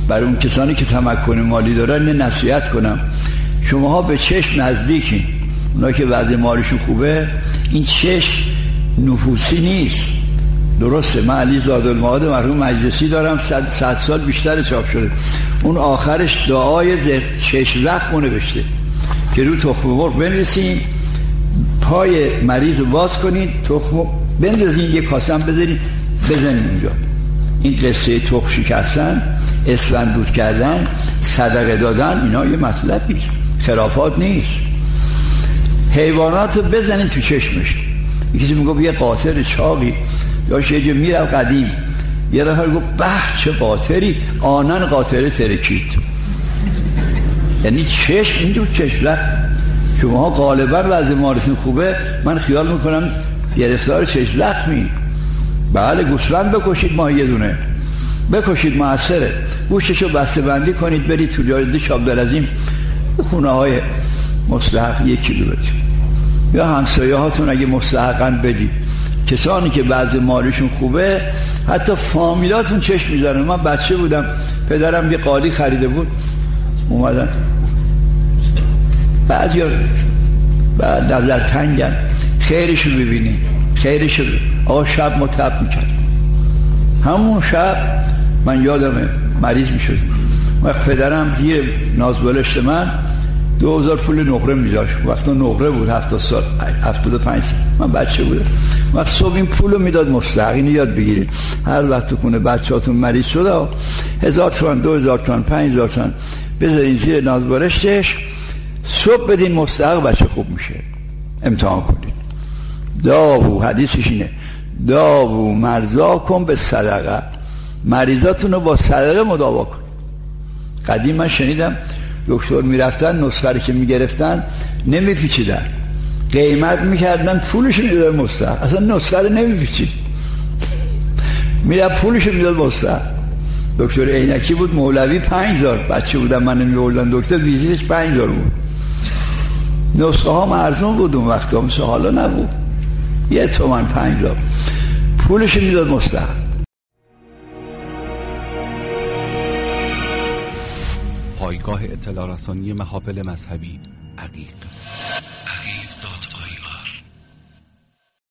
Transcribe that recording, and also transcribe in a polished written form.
برای اون کسانی که تمکن مالی دارن نصیحت کنم، شماها به چشم نزدیکین، اونا که وضع مالشون خوبه، این چشم نفوسی نیست. درسته، من علی زادالمعاد مرحوم مجلسی دارم، 100 سال بیشتر چاپ شده، اون آخرش دعای چشم رخم نوشته که رو تخم مرغ بنویسین، پای مریض رو باز کنید، تخم بندازین، یه کاسه بزنید اونجا. این قصه تخم شکستن، اسفند دود کردن، صدقه دادن، اینا یه مطلبی خرافات نیست. حیوانات رو بزنید تو چشمش. یکی میگه یه قاطر چاقی داشت یه جا میرم قدیم، یه نفر گفت به چه قاطری، آنن قاطره ترکید. یعنی چشم این تو چشم رفت. شماها غالبا وضع مالتون خوبه، من خیال میکنم گرفتار چشم لخمی. بله گوسفند بکشید، ماه یه دونه بکشید موثره، گوشتشو بسته بندی کنید، برید تو جاده شابدالعظیم خونه های مستحق 1 کیلو بدید، یا همسایه هاتون اگه مستحقاً بدید. کسانی که وضع مالشون خوبه، حتی فامیلاتون چشم میذارن. من بچه بودم، پدرم یه قالی خریده بود، اومدن بعضی بعد نظر تنگن، خیرشو ببینید، خیرشو ببینید. آقا شب ما تب میکرد، همون شب من یادمه مریض میشد، وقت پدرم زیر نازبالشت من 2000 پول نقره میذاشت. وقتا نقره بود، 70 سال 75 سال من بچه بودم. وقت صبح این پولو میداد مستحق. اینو یاد بگیرید، هر وقت کنه بچه‌هاتون مریض شده 1000 تومان 2000 تومان 5000 تومان بذارین زیر نازبالشتش، صبح بدین مستحق، بچه خوب میشه. امتحان کنید. داوو حدیثش اینه، داوو مرضاکم به صدقه، مریضاتون رو با صدقه مداوا کن. قدیم من شنیدم دکتر میرفتن نسخه که میگرفتن نمیپیچیدن، قیمت میکردن پولش میداد مستحق، اصلا نسخه رو نمیپیچید، میرفت پولش میداد مستحق. دکتر عینکی بود مولوی، 5000 بچه بودم من میوردن دکتر، ویزیتش 5000 بود. نسخه ها ارزون بود اون وقتا، مثل حالا نبود، 1 تومن 5000 پولش میداد مستحق. پایگاه اطلاع رسانی محافل مذهبی عقیق.